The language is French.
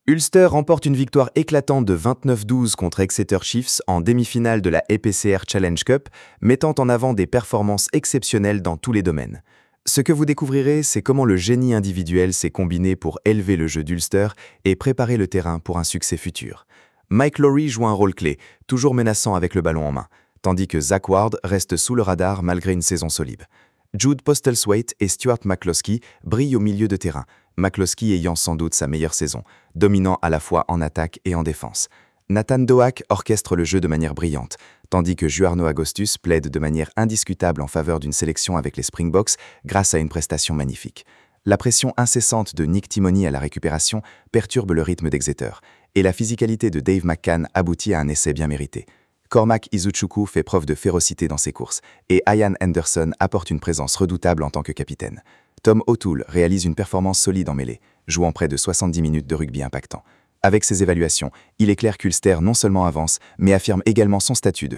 Ulster remporte une victoire éclatante de 29-12 contre Exeter Chiefs en demi-finale de la EPCR Challenge Cup, mettant en avant des performances exceptionnelles dans tous les domaines. Ce que vous découvrirez, c'est comment le génie individuel s'est combiné pour élever le jeu d'Ulster et préparer le terrain pour un succès futur. Mike Lowry joue un rôle clé, toujours menaçant avec le ballon en main, tandis que Zach Ward reste sous le radar malgré une saison solide. Jude Postlethwaite et Stuart McCloskey brillent au milieu de terrain, McCloskey ayant sans doute sa meilleure saison, dominant à la fois en attaque et en défense. Nathan Doak orchestre le jeu de manière brillante, tandis que Juarno Agostus plaide de manière indiscutable en faveur d'une sélection avec les Springboks grâce à une prestation magnifique. La pression incessante de Nick Timoney à la récupération perturbe le rythme d'Exeter, et la physicalité de Dave McCann aboutit à un essai bien mérité. Cormac Izuchukwu fait preuve de férocité dans ses courses, et Ian Henderson apporte une présence redoutable en tant que capitaine. Tom O'Toole réalise une performance solide en mêlée, jouant près de 70 minutes de rugby impactant. Avec ces évaluations, il est clair qu'Ulster non seulement avance, mais affirme également son statut de